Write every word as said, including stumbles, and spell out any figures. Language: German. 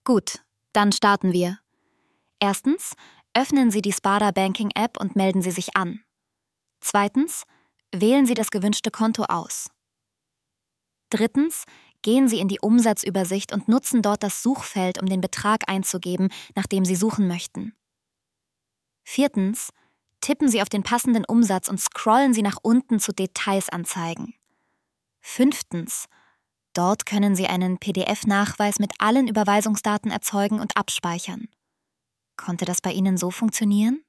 Gut, dann starten wir. Erstens, öffnen Sie die Sparda Banking App und melden Sie sich an. Zweitens, wählen Sie das gewünschte Konto aus. Drittens, gehen Sie in die Umsatzübersicht und nutzen dort das Suchfeld, um den Betrag einzugeben, nach dem Sie suchen möchten. Viertens, tippen Sie auf den passenden Umsatz und scrollen Sie nach unten zu Details anzeigen. Fünftens, dort können Sie einen P D F-Nachweis mit allen Überweisungsdaten erzeugen und abspeichern. Konnte das bei Ihnen so funktionieren?